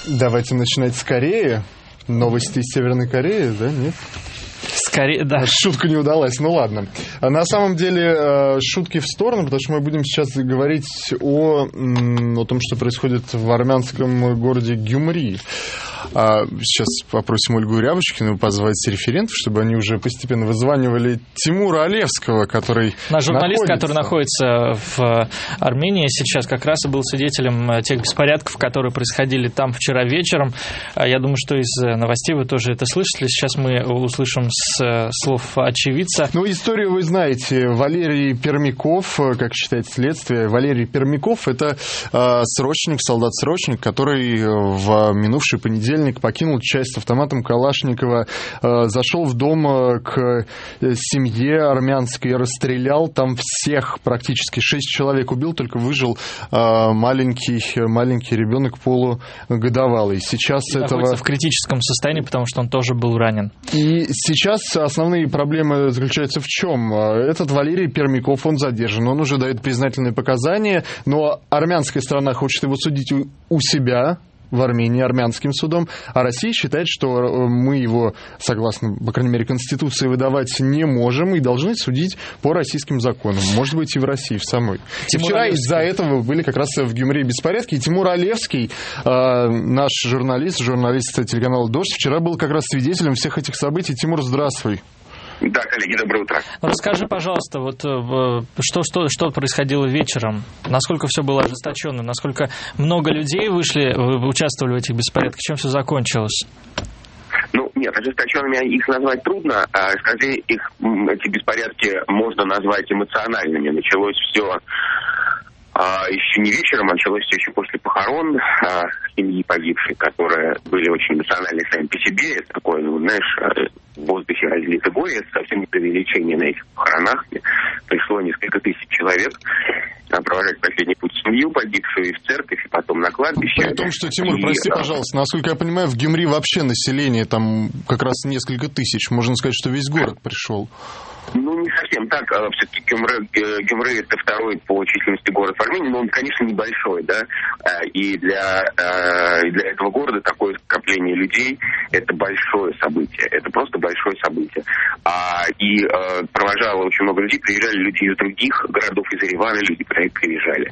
Давайте начинать с Кореи. Новости из Северной Кореи, да, нет? Скорее, да. Шутка не удалась, ну ладно. На самом деле, шутки в сторону, потому что мы будем сейчас говорить о том, что происходит в армянском городе Гюмри. Сейчас попросим Ольгу Рябушкину позвать референтов, чтобы они уже постепенно вызванивали Тимура Алевского, который наш журналист, который находится в Армении сейчас, как раз и был свидетелем тех беспорядков, которые происходили там вчера вечером. Я думаю, что из новостей вы тоже это слышали. Сейчас мы услышим с слов очевидца. Ну, историю вы знаете. Валерий Пермяков, как считает следствие, Валерий Пермяков — это срочник, солдат-срочник, который в минувший понедельник покинул часть с автоматом Калашникова, зашел в дом к семье армянской, расстрелял там всех, практически 6 человек убил, только выжил маленький ребенок полугодовалый. Сейчас находится в критическом состоянии, потому что он тоже был ранен. И сейчас основные проблемы заключаются в чем? Этот Валерий Пермяков, он задержан, он уже дает признательные показания, но армянская сторона хочет его судить у себя в Армении армянским судом, а Россия считает, что мы его, согласно, по крайней мере, Конституции, выдавать не можем и должны судить по российским законам. Может быть, и в России в самой. И вчера из-за этого были как раз в Гюмри беспорядки. И Тимур Алевский, наш журналист телеканала «Дождь», вчера был как раз свидетелем всех этих событий. Тимур, здравствуй. Да, коллеги, доброе утро. Расскажи, пожалуйста, вот что происходило вечером? Насколько все было ожесточенно? Насколько много людей участвовали в этих беспорядках? Чем все закончилось? Ну, нет, ожесточенными их назвать трудно. Скорее, эти беспорядки можно назвать эмоциональными. Началось все еще не вечером, а началось все еще после похорон семьи погибшей, которые были очень эмоциональны сами по себе. Это такое, знаешь, в воздухе разлито горе. Это совсем не преувеличение на этих похоронах. Пришло несколько тысяч человек провожать последний путь семью погибшую и в церковь, и потом на кладбище. При том, что, Тимур, прости, пожалуйста, насколько я понимаю, в Гюмри вообще население там как раз несколько тысяч. Можно сказать, что весь город пришел. Ну, не совсем так. Все-таки Гюмри — это второй по численности город в Армении, но он, конечно, небольшой, да. И для этого города такое скопление людей — это большое событие. Это просто большое событие. И провожало очень много людей. Приезжали люди из других городов, из Еревана люди приезжали.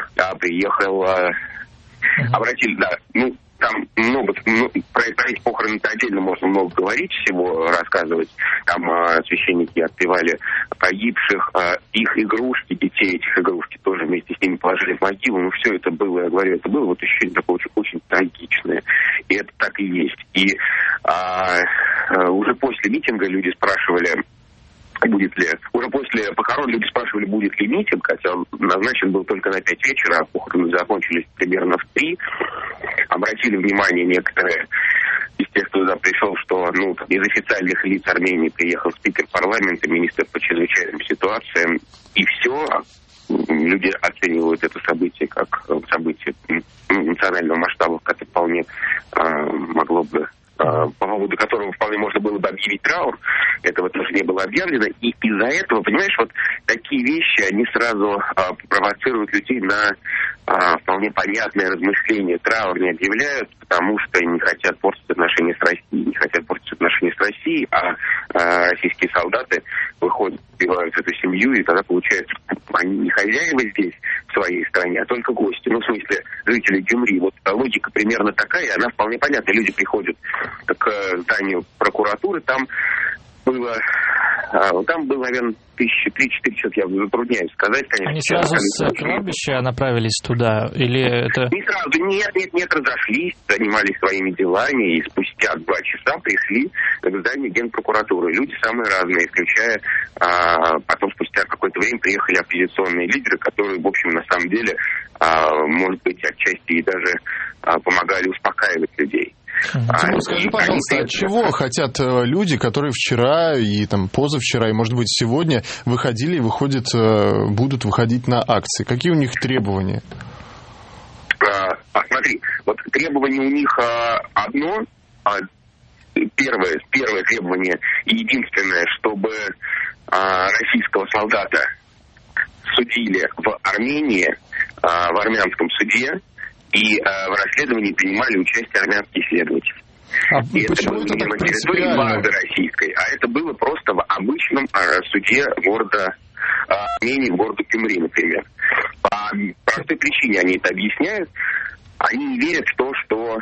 Обратили, да, там много, про эти похороны-то отдельно можно много говорить, всего рассказывать. Там священники отпевали погибших, их игрушки, детей этих игрушки тоже вместе с ними положили в могилу. Ну, все это было, я говорю, это было вот ощущение такое очень, очень трагичное. И это так и есть. И уже после митинга люди спрашивали, уже после похорон люди спрашивали, будет ли митинг, хотя он назначен был только на 5 вечера, а похороны закончились примерно в 3. Обратили внимание некоторые из тех, кто туда пришел, что из официальных лиц Армении приехал спикер парламента, министр по чрезвычайным ситуациям, и все. Люди оценивают это событие как событие национального масштаба, которое вполне могло бы, по поводу которого вполне можно было бы объявить траур. Этого тоже не было объявлено. И из-за этого, понимаешь, вот такие вещи, они сразу провоцируют людей на вполне понятное размышление. Траур не объявляют, потому что не хотят портить отношения с Россией. А российские солдаты выходят, убивают эту семью, и тогда получается, они не хозяева здесь, в своей стране, а только гости. Ну, в смысле, жители Гюмри. Вот логика примерно такая, она вполне понятна. Люди приходят к зданию прокуратуры, там было, наверное, 3-4 человека, я затрудняюсь сказать, конечно. Они сразу с кладбища направились туда? Или это... Не сразу, нет, разошлись, занимались своими делами, и спустя 2 часа пришли к зданию Генпрокуратуры. Люди самые разные, включая потом спустя какое-то время приехали оппозиционные лидеры, которые, в общем, на самом деле, может быть, отчасти и даже помогали успокаивать людей. Тимур, скажи, пожалуйста, от чего хотят люди, которые вчера и позавчера, и, может быть, сегодня выходили и будут выходить на акции? Какие у них требования? Смотри, вот требование у них одно. Первое требование и единственное, чтобы российского солдата судили в Армении, в армянском суде, и в расследовании принимали участие армянские следователи. И это было не на территории базы российской, а это было просто в обычном суде города Армении, города Гюмри, например. По простой причине они это объясняют. Они не верят в то, что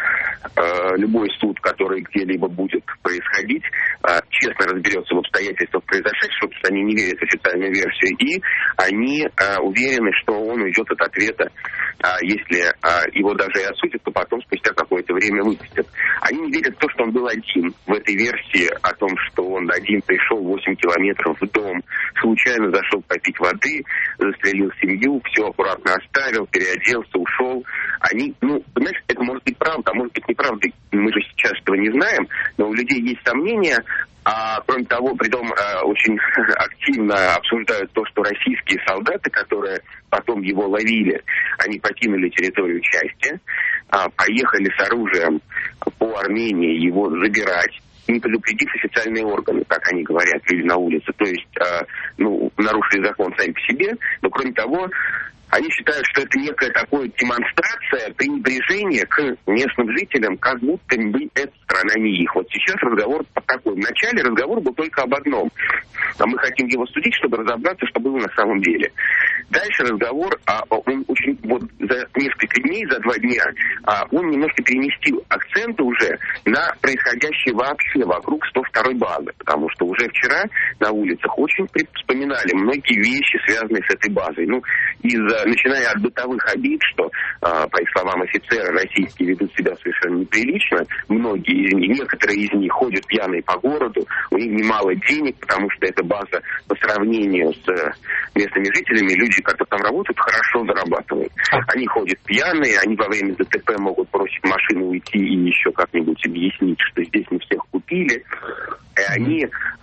любой суд, который где-либо будет происходить, честно разберется в обстоятельствах произошедшего, потому что они не верят в официальную версию, и они уверены, что он уйдет от ответа, если его даже и осудят, то потом спустя какое-то время выпустят. Они не верят в то, что он был один. В этой версии о том, что он один пришел 8 километров в дом, случайно зашел попить воды, застрелил семью, все аккуратно оставил, переоделся, ушел. Они, знаешь, это может быть правда, а может быть неправда. Мы же сейчас этого не знаем, но у людей есть сомнения. А кроме того, притом очень активно обсуждают то, что российские солдаты, которые потом его ловили, они покинули территорию части, поехали с оружием по Армении его забирать, не предупредив официальные органы, как они говорят, люди на улице. То есть, нарушили закон сами по себе, но кроме того, они считают, что это некая такая демонстрация пренебрежения к местным жителям, как будто бы эта страна не их. Вот сейчас разговор такой. Вначале разговор был только об одном. А мы хотим его судить, чтобы разобраться, что было на самом деле. Дальше разговор, он очень, за несколько дней, за 2 дня, он немножко переместил акценты уже на происходящее вообще вокруг 102-й базы. Потому что уже вчера на улицах очень вспоминали многие вещи, связанные с этой базой. Начиная от бытовых обид, что, по их словам, офицеры российские ведут себя совершенно неприлично, некоторые из них ходят пьяные по городу, у них немало денег, потому что эта база по сравнению с местными жителями, люди, которые там работают, хорошо зарабатывают. Они ходят пьяные, они во время ДТП могут бросить машину, уйти и еще как-нибудь объяснить, что здесь мы всех купили. И они,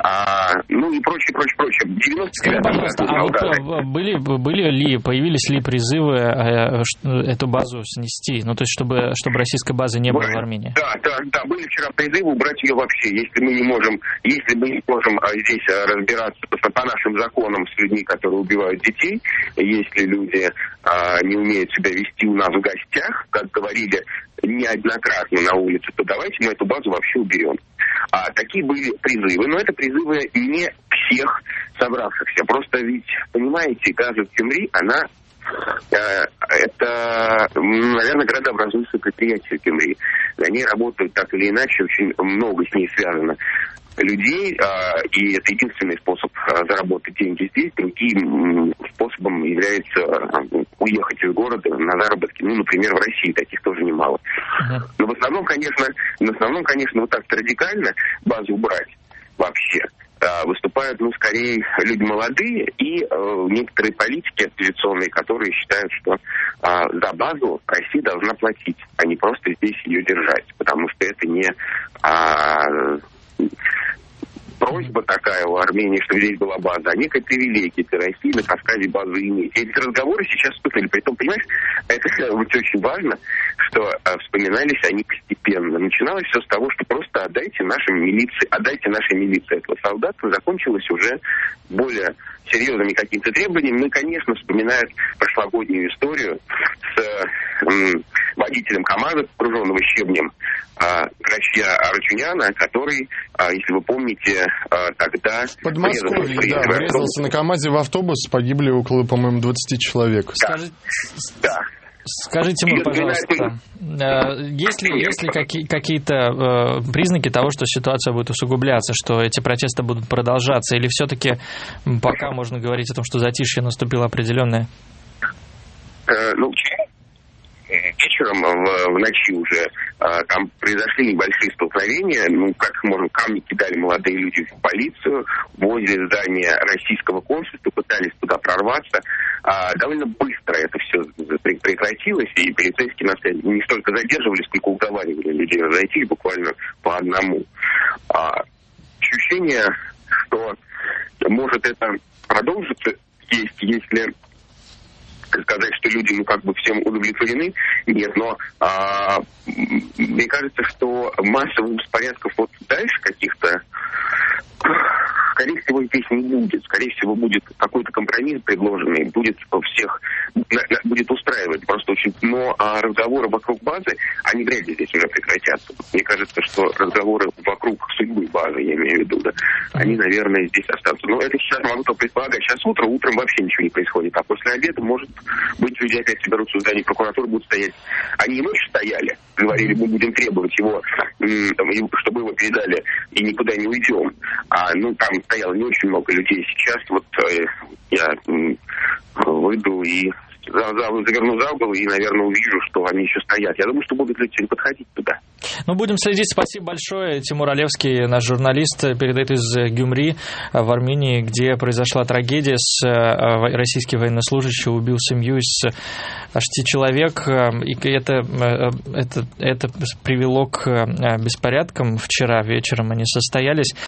и прочее. 90% появились ли призывы эту базу снести? То есть, чтобы российской базы не было в Армении? Да, были вчера призывы убрать ее вообще. Если мы не можем здесь разбираться по нашим законам с людьми, которые убивают детей, если люди не умеют себя вести у нас в гостях, как говорили неоднократно на улице, то давайте мы эту базу вообще уберем. Такие были призывы, но это призывы не всех собравшихся. Просто ведь, понимаете, база в Гюмри, это, наверное, градообразующее предприятие в Гюмри. На ней работают так или иначе, очень много с ней связано людей, и это единственный способ заработать деньги здесь. Другим способом является уехать из города на заработки, например, в России, таких тоже немало. Но в основном, конечно, вот так радикально базу убрать вообще выступают, скорее, люди молодые и некоторые политики оппозиционные, которые считают, что за базу Россия должна платить, а не просто здесь ее держать, потому что это не просьба такая у Армении, чтобы здесь была база, а некая привилегия для России на Кавказе базу иметь. И эти разговоры сейчас вспыхнули. Притом, понимаешь, это очень важно, что вспоминались они постепенно. Начиналось все с того, что просто отдайте нашей милиции этого солдата. Закончилось уже более серьезными какими-то требованиями. Конечно, вспоминают прошлогоднюю историю с водителем КамАЗа, окруженного щебнем, Крачья Арчуняна, который, если вы помните, тогда... В Подмосковье, врезался на КамАЗе в автобус, погибли около, по-моему, 20 человек. Скажите мне, пожалуйста, есть ли какие-то признаки того, что ситуация будет усугубляться, что эти протесты будут продолжаться, или все-таки пока можно говорить о том, что затишье наступило определенное? Вечером, в ночи уже, там произошли небольшие столкновения. Камни кидали молодые люди в полицию, возле здания российского консульства, пытались туда прорваться. Довольно быстро это все прекратилось, и полицейские нас не столько задерживали, сколько уговаривали людей разойтись буквально по одному. Ощущение, что может это продолжиться, есть, если сказать, что люди, всем удовлетворены, нет, но мне кажется, что массовых беспорядков дальше каких-то скорее всего, здесь не будет. Скорее всего, будет какой-то компромисс предложенный, будет устраивать просто очень... Но разговоры вокруг базы, они вряд ли здесь уже прекратятся. Мне кажется, что разговоры вокруг судьбы базы, я имею в виду, да, они, наверное, здесь останутся. Но это сейчас могу только предполагать. Сейчас утром вообще ничего не происходит. А после обеда, может быть, люди опять соберутся в здании прокуратуры, будут стоять. Они и ночью стояли, говорили, мы будем требовать его, чтобы его передали, и никуда не уйдем. Там стояло не очень много людей. Сейчас я выйду и заверну за угол и, наверное, увижу, что они еще стоят. Я думаю, что будут люди сегодня подходить туда. Будем следить. Спасибо большое. Тимур Олевский, наш журналист, передает из Гюмри в Армении, где произошла трагедия. Российский военнослужащий убил семью из 6 человек. И это привело к беспорядкам. Вчера вечером они состоялись.